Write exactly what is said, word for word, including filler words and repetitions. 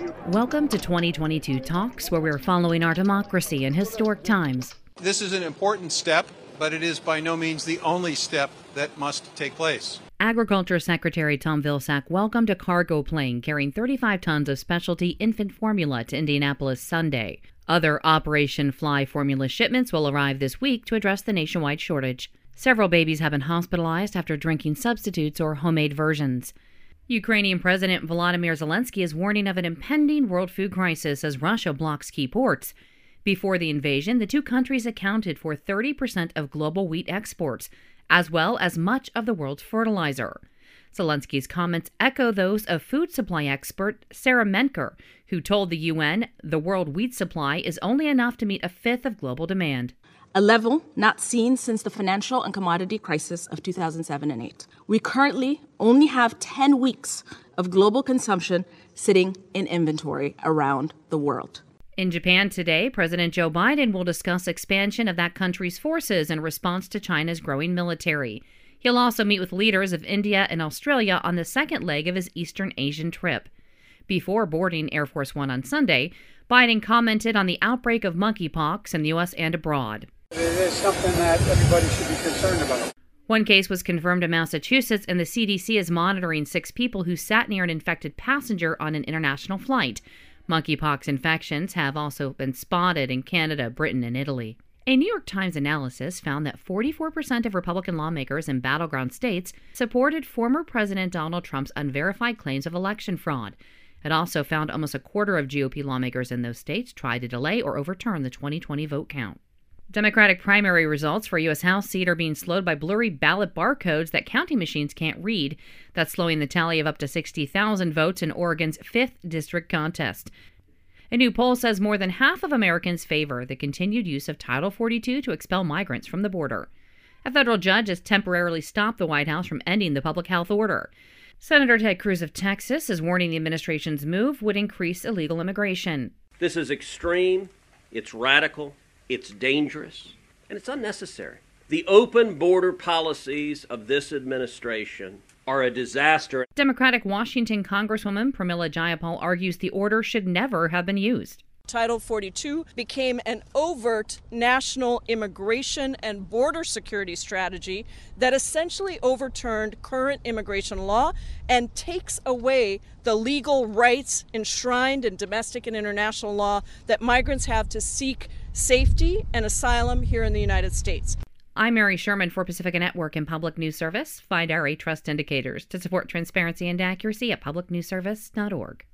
Welcome to twenty twenty-two Talks, where we're following our democracy in historic times. This is an important step, but it is by no means the only step that must take place. Agriculture Secretary Tom Vilsack welcomed a cargo plane carrying thirty-five tons of specialty infant formula to Indianapolis Sunday. Other Operation Fly formula shipments will arrive this week to address the nationwide shortage. Several babies have been hospitalized after drinking substitutes or homemade versions. Ukrainian President Volodymyr Zelensky is warning of an impending world food crisis as Russia blocks key ports. Before the invasion, the two countries accounted for thirty percent of global wheat exports, as well as much of the world's fertilizer. Zelensky's comments echo those of food supply expert Sarah Menker, who told the U N the world wheat supply is only enough to meet a fifth of global demand. A level not seen since the financial and commodity crisis of two thousand seven and eight. We currently only have ten weeks of global consumption sitting in inventory around the world. In Japan today, President Joe Biden will discuss expansion of that country's forces in response to China's growing military. He'll also meet with leaders of India and Australia on the second leg of his Eastern Asian trip. Before boarding Air Force One on Sunday, Biden commented on the outbreak of monkeypox in the U S and abroad. It is something that everybody should be concerned about. One case was confirmed in Massachusetts, and the C D C is monitoring six people who sat near an infected passenger on an international flight. Monkeypox infections have also been spotted in Canada, Britain, and Italy. A New York Times analysis found that forty-four percent of Republican lawmakers in battleground states supported former President Donald Trump's unverified claims of election fraud. It also found almost a quarter of G O P lawmakers in those states tried to delay or overturn the twenty twenty vote count. Democratic primary results for a U S House seat are being slowed by blurry ballot barcodes that counting machines can't read. That's slowing the tally of up to sixty thousand votes in Oregon's fifth district contest. A new poll says more than half of Americans favor the continued use of Title forty-two to expel migrants from the border. A federal judge has temporarily stopped the White House from ending the public health order. Senator Ted Cruz of Texas is warning the administration's move would increase illegal immigration. This is extreme, it's radical, it's dangerous, and it's unnecessary. The open border policies of this administration are a disaster. Democratic Washington Congresswoman Pramila Jayapal argues the order should never have been used. Title forty-two became an overt national immigration and border security strategy that essentially overturned current immigration law and takes away the legal rights enshrined in domestic and international law that migrants have to seek safety and asylum here in the United States. I'm Mary Sherman for Pacifica Network and Public News Service. Find our A Trust indicators to support transparency and accuracy at public news service dot org.